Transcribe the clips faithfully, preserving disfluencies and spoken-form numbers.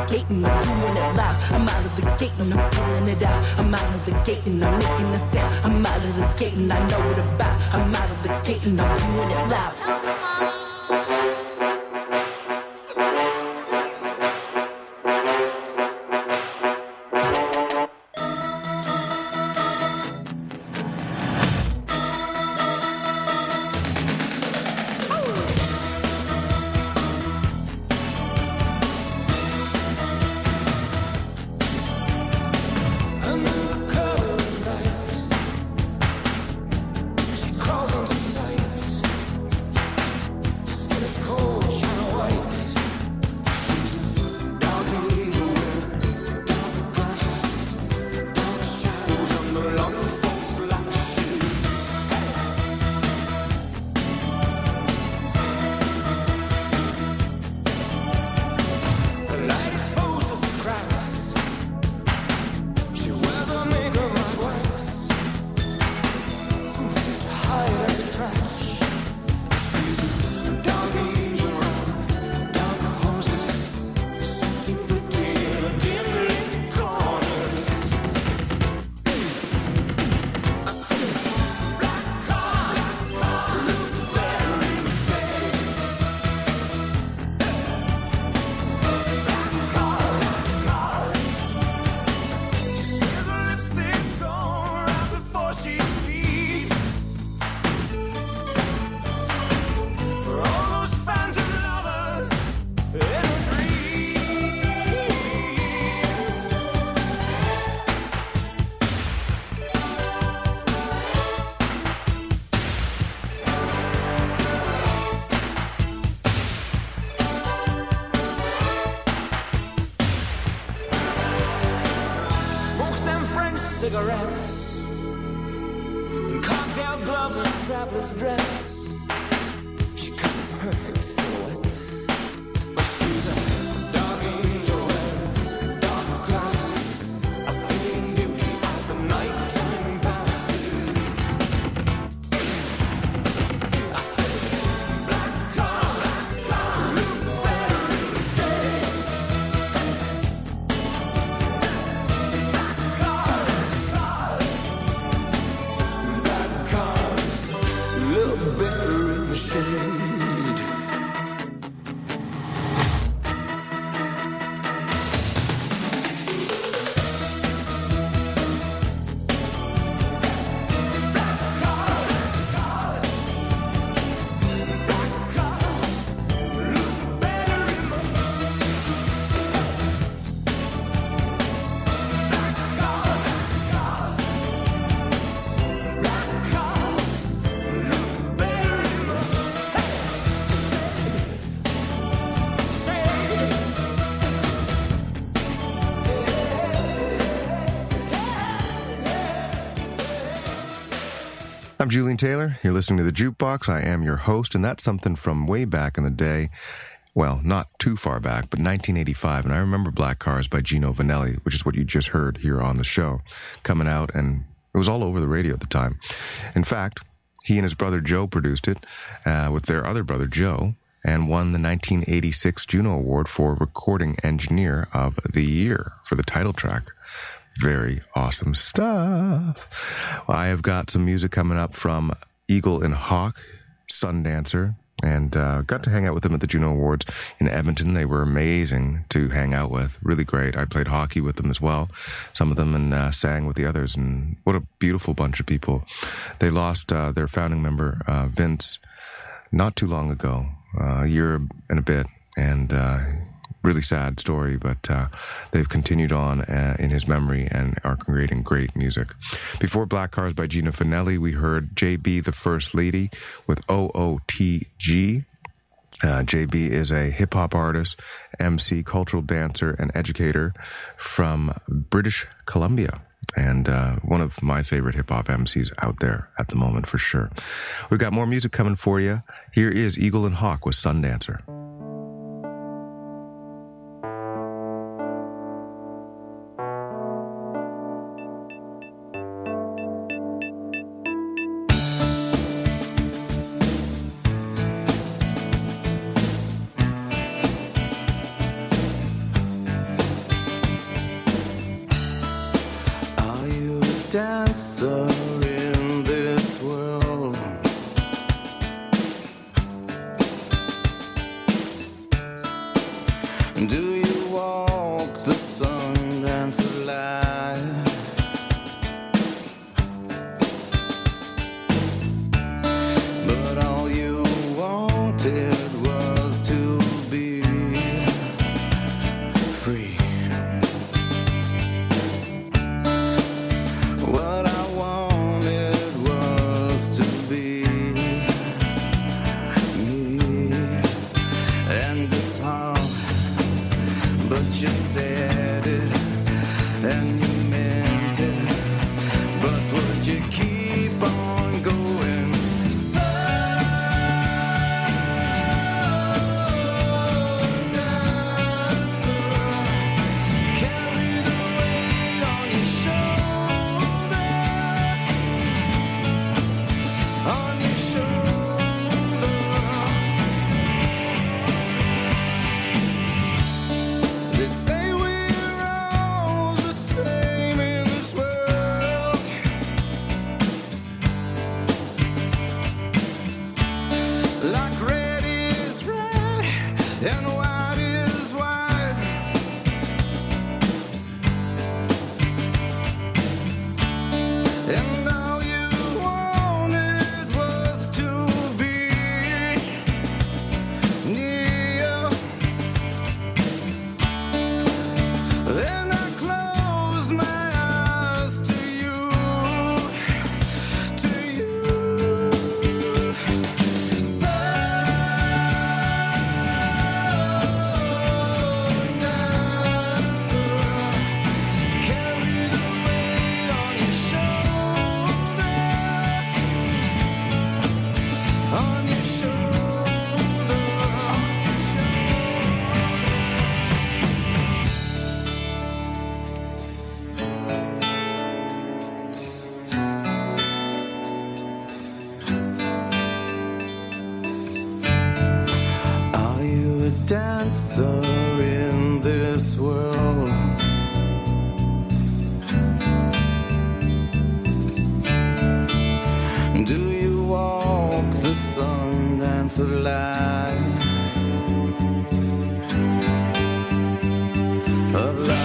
gate and I'm doing it loud. I'm out of the gate and I'm feeling it out. I'm out of the gate and I'm making a sound. I'm out of the gate and I know what it's about. I'm out of the gate and I'm doing it loud. Cigarettes and cocktail gloves and a strapless dress. She cuts a perfect silhouette, but she's a dark angel with dark glasses, a fleeting beauty as the nighttime passes. I say, black car, black car, look better in the shade. I'm Julian Taylor. You're listening to The Jukebox. I am your host, and that's something from way back in the day. Well, not too far back, but nineteen eighty-five. And I remember Black Cars by Gino Vanelli, which is what you just heard here on the show, coming out, and it was all over the radio at the time. In fact, he and his brother Joe produced it uh, with their other brother Joe, and won the nineteen eighty-six Juno Award for Recording Engineer of the Year for the title track. Very awesome stuff. Well, I have got some music coming up from Eagle and Hawk, Sundancer, and uh, got to hang out with them at the Juno Awards in Edmonton. They were amazing to hang out with, really great. I played hockey with them as well, some of them, and uh, sang with the others, and what a beautiful bunch of people. They lost uh, their founding member, uh, Vince, not too long ago, uh, a year and a bit, and uh, really sad story, but uh, they've continued on uh, in his memory and are creating great music. Before Black Cars by Gino Vanelli, we heard J B the First Lady with O O T G. Uh, J B is a hip-hop artist, M C, cultural dancer, and educator from British Columbia, and uh, one of my favorite hip-hop M Cs out there at the moment, for sure. We've got more music coming for you. Here is Eagle and Hawk with Sundancer. dancer in this world? Do you walk the sun dance of life? But all you wanted was to be free. What I wanted was to be me. And it's hard, but you said it and you meant it. But would you keep on going? So dancer, carry the weight on your shoulder, on your shoulder. They say we're all the same in this world. Like red is red and white is white. And all you wanted was to be near. Then I close my eyes to you, to you. So dancer, carry the weight on your shoulder, on your shoulder, on your Are you a dancer in this world? Do you walk the sun dance of life? Of life.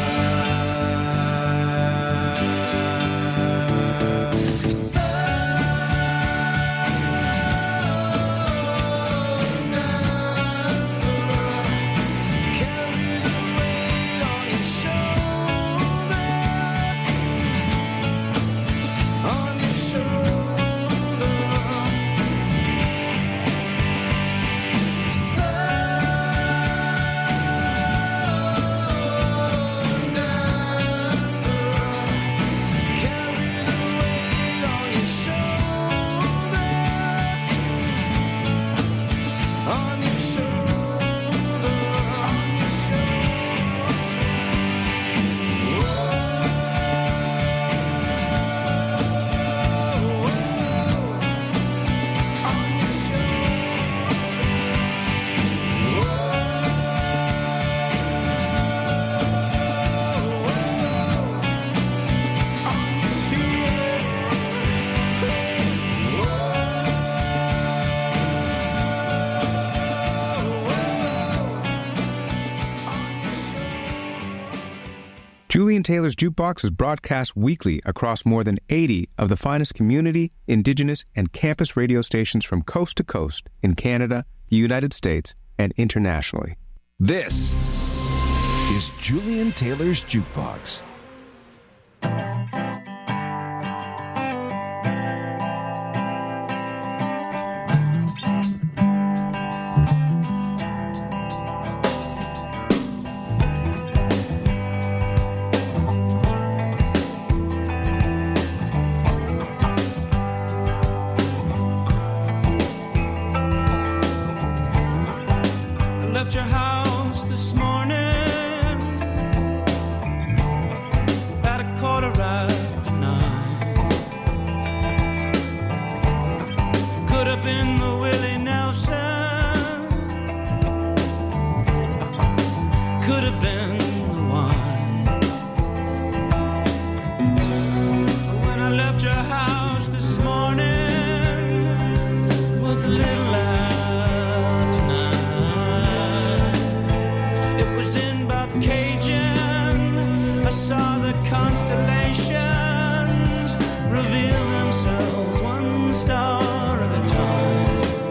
Carry the weight on your shoulder, on your shoulder. Julian Taylor's Jukebox is broadcast weekly across more than eighty of the finest community, indigenous, and campus radio stations from coast to coast in Canada, the United States, and internationally. This is Julian Taylor's Jukebox. Left your house this morning at a quarter after nine. Could have been the Willie Nelson, could have been the wine. When It was in Bobcaygeon. I saw the constellations reveal themselves one star at a time.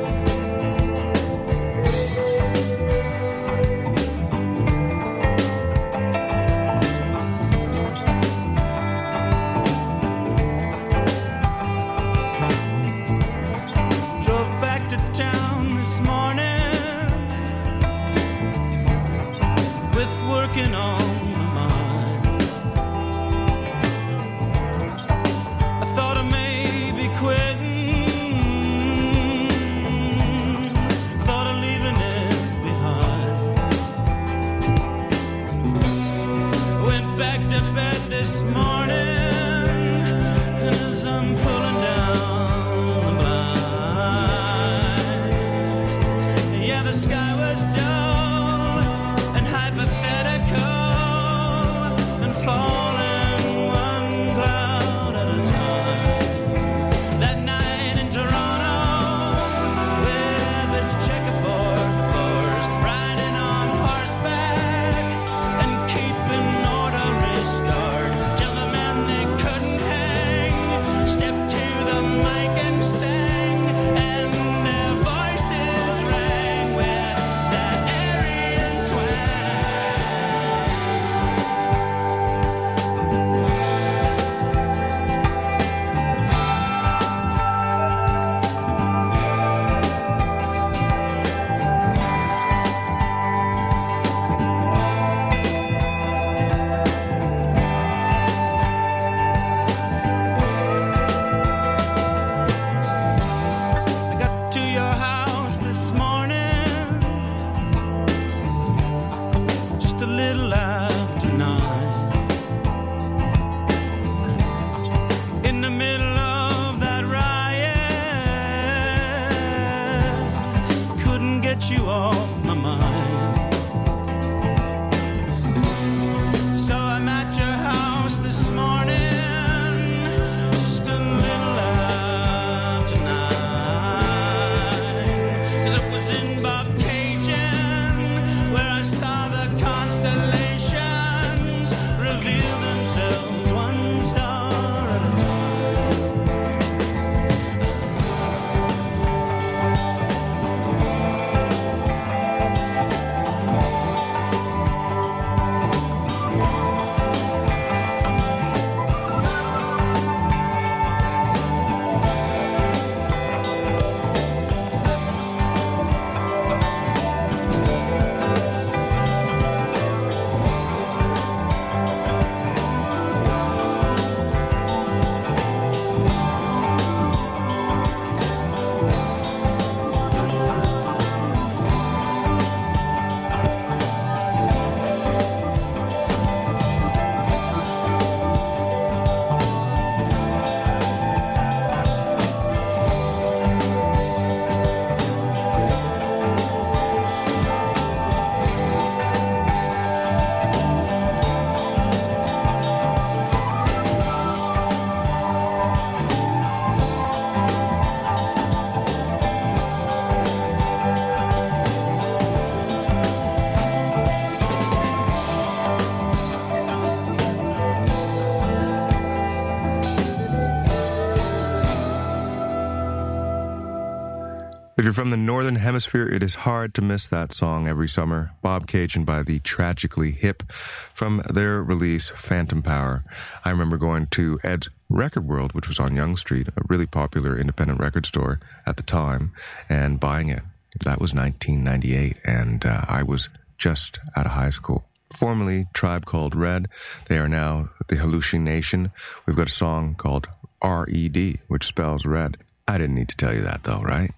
If you're from the Northern Hemisphere, it is hard to miss that song every summer. Bobcaygeon by the Tragically Hip from their release, Phantom Power. I remember going to Ed's Record World, which was on Yonge Street, a really popular independent record store at the time, and buying it. That was nineteen ninety-eight, and uh, I was just out of high school. Formerly Tribe Called Red. They are now the Hallucination. We've got a song called R E D, which spells red. I didn't need to tell you that, though, right?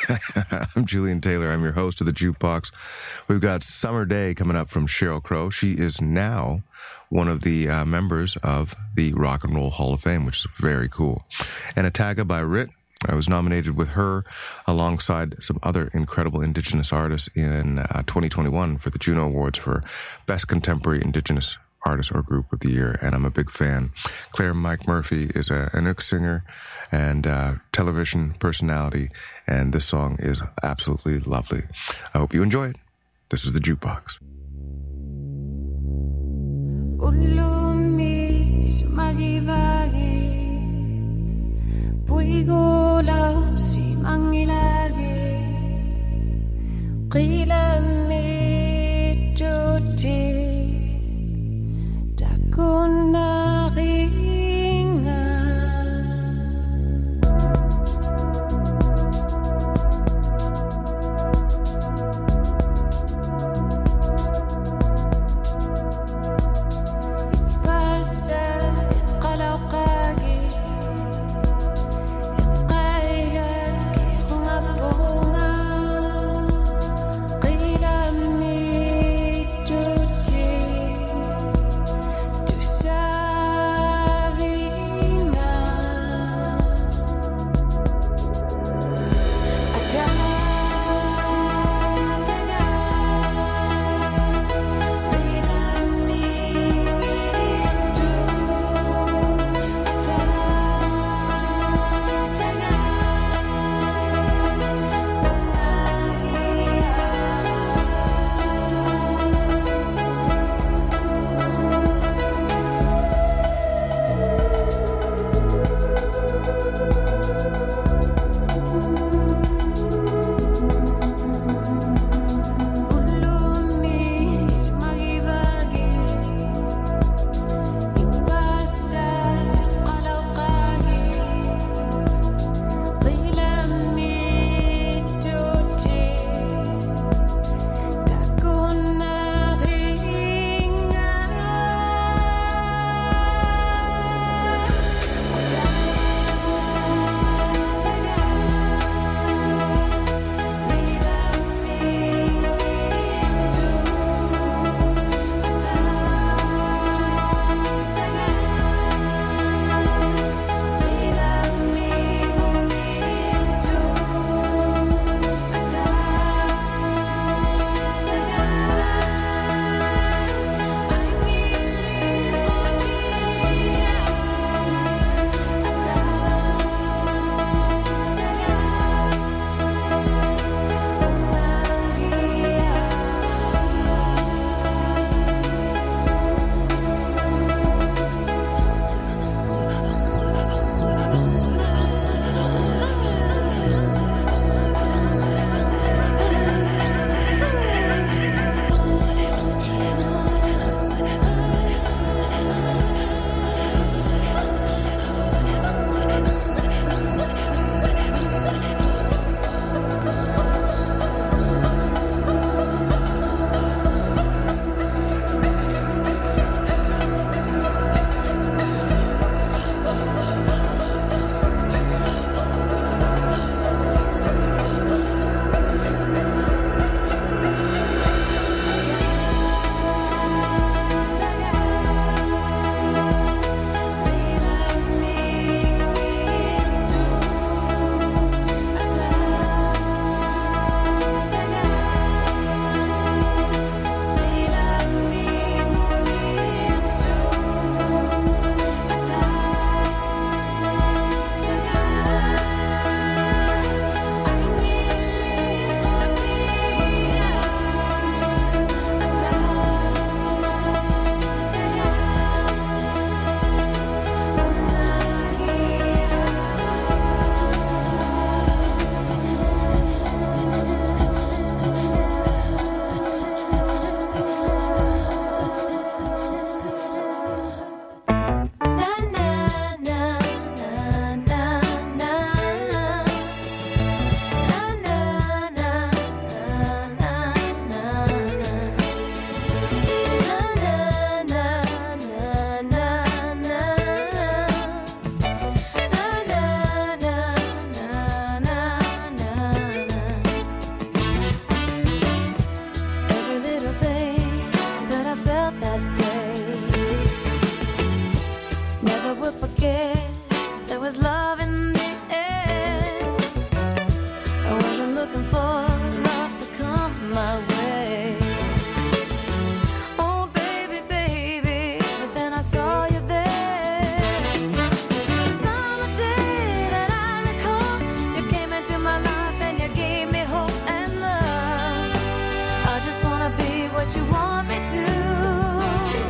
I'm Julian Taylor. I'm your host of the Jukebox. We've got Summer Day coming up from Sheryl Crow. She is now one of the uh, members of the Rock and Roll Hall of Fame, which is very cool. And Ataga by Rit. I was nominated with her alongside some other incredible Indigenous artists in uh, twenty twenty-one for the Juno Awards for Best Contemporary Indigenous Artist or Group of the Year, and I'm a big fan. Claire Mike Murphy is a, an Inuk singer and uh, television personality, and this song is absolutely lovely. I hope you enjoy it. This is the Jukebox. ulumi sumagivagi puigola simangilagi qilami tuti takunaringa what you want me to.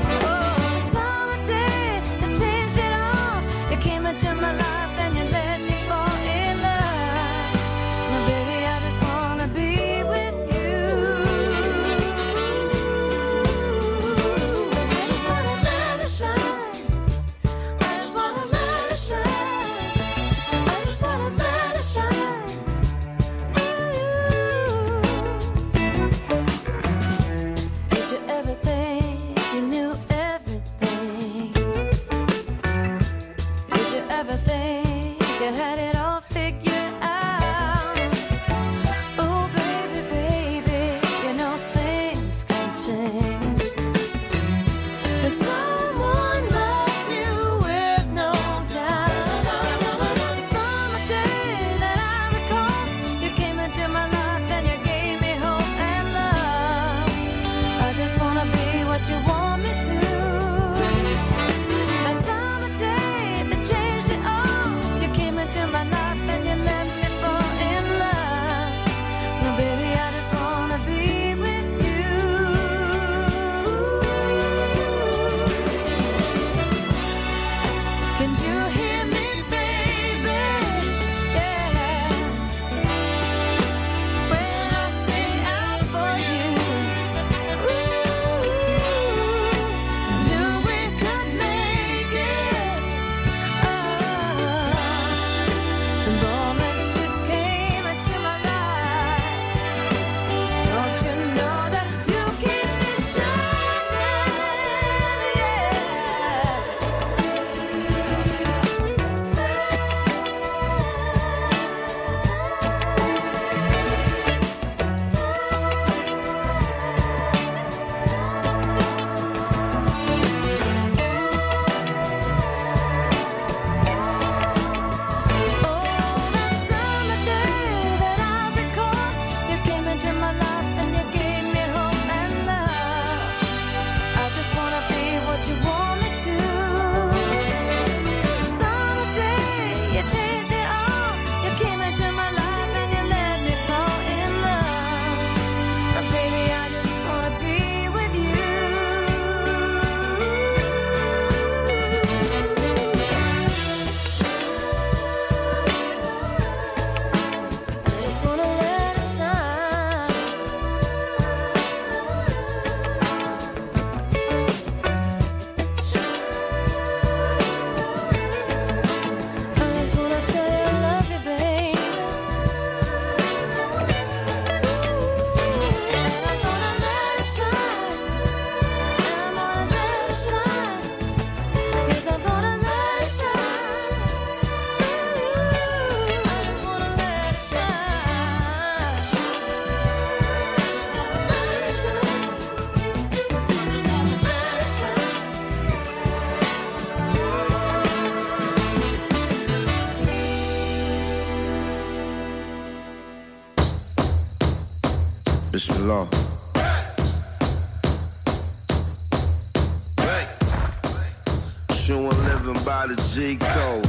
you and living by the G code.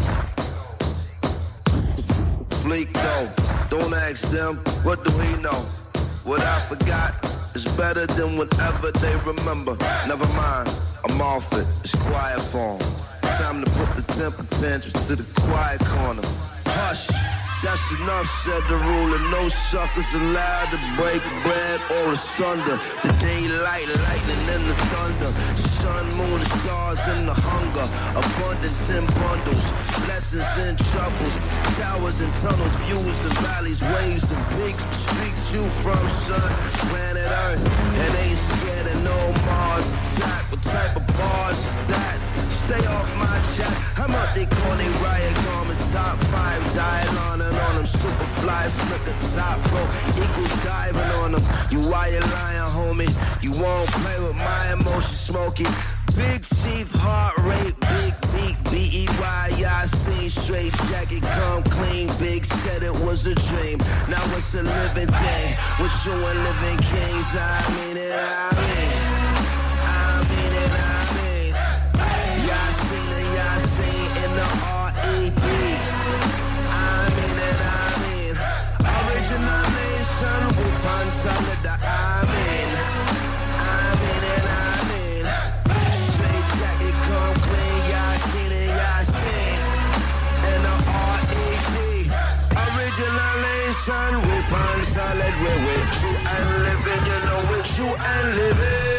Fleek though, don't ask them, what do he know? What I forgot is better than whatever they remember. Never mind, I'm off it, it's quiet form. Time to put the temper tantrums to the quiet corner. Hush, that's enough, said the ruler. No suckers allowed to break bread or asunder. The daylight, lightning and the thunder. The sun, moon, the stars and the hunger. Abundance in bundles, blessings and troubles. Towers and tunnels, views and valleys, waves and peaks. Streets you from, sun, planet Earth. And ain't scared of no Mars attack. What type of bars is that? Stay off my chat. I'm out they corny riot garments. Top five, dial on and on them. Super fly, slicker, top rope. Eagles diving on them. You why you lying, homie? You won't play with my emotions, smoky. Big chief, heart rate, big beat, B E Y, I seen straight jacket, come clean, big said it was a dream, now it's a living thing, with you and living kings, I mean it, I mean, I mean it, I mean, y'all seen it, y'all seen in the R E D, I mean it, I mean, original nation, with one solid, I mean, I mean it, I mean, straight jacket, come clean, y'all seen it, y'all seen, in the R E D, original nation, with one solid, we're with you and living, you know with you and living.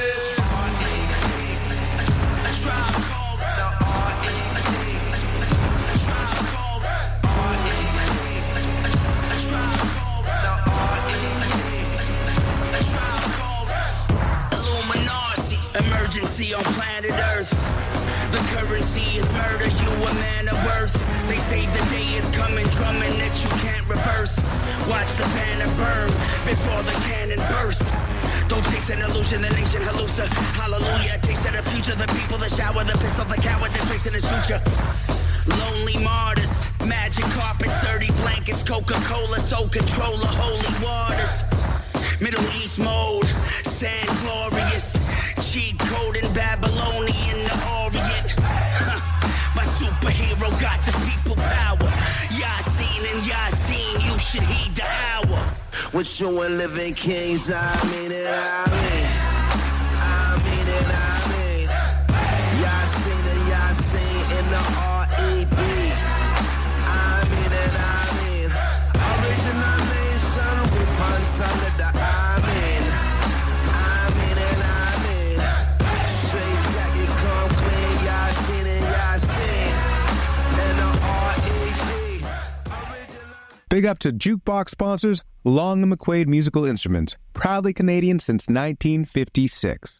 Emergency on planet Earth. The currency is murder, you a man of worth. They say the day is coming, drumming that you can't reverse. Watch the banner burn before the cannon burst. Don't chase an illusion, the nation hallucina. Hallelujah, taste of the future, the people, the shower, the pistol, the coward, the tricks in the future. Lonely martyrs, magic carpets, dirty blankets, Coca-Cola, soul controller, holy waters. Middle East mode, sand glorious. Cheat code in Babylonian, the Orient. My superhero got the people power. Yasin and Yasin, you should heed the hour. With you and living kings, I mean it, I mean, I mean it, I mean, Yasin and Yasin in the R E D, I mean it, I mean, original nation with one solid, I mean, I mean it, I mean, straight jacket, come clean, Yasin and Yasin in the R E D, original. Big up to Jukebox sponsors, Long and McQuaid Musical Instruments, proudly Canadian since nineteen fifty-six.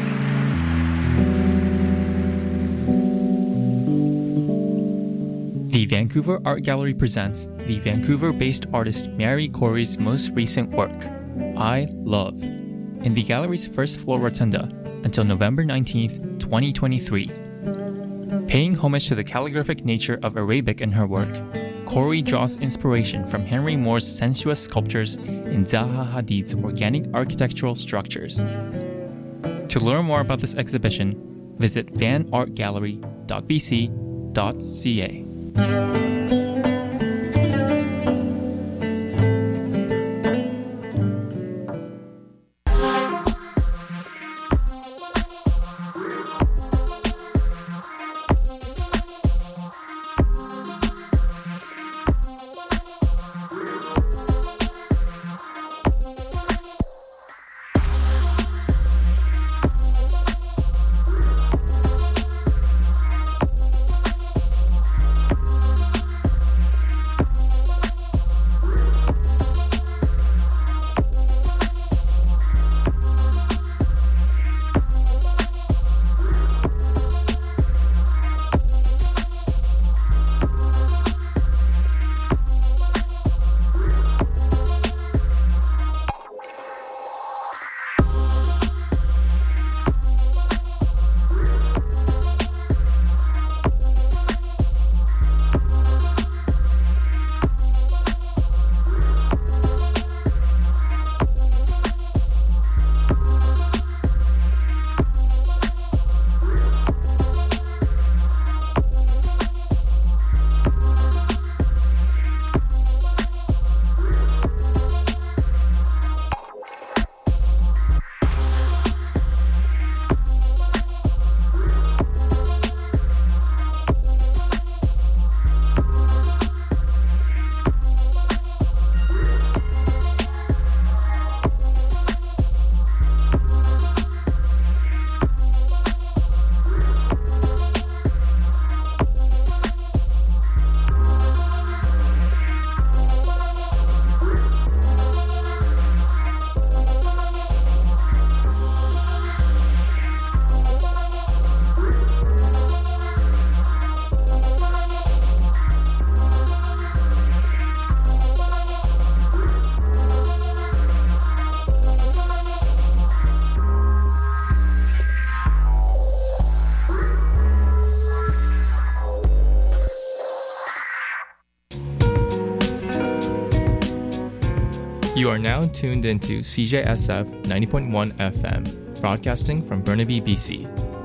The Vancouver Art Gallery presents the Vancouver-based artist Mary Corey's most recent work, I Love, in the gallery's first floor rotunda until November nineteenth, twenty twenty-three. Paying homage to the calligraphic nature of Arabic in her work, Corey draws inspiration from Henry Moore's sensuous sculptures and Zaha Hadid's organic architectural structures. To learn more about this exhibition, visit van art gallery dot b c dot c a. You are now tuned into C J S F ninety point one F M, broadcasting from Burnaby, B C.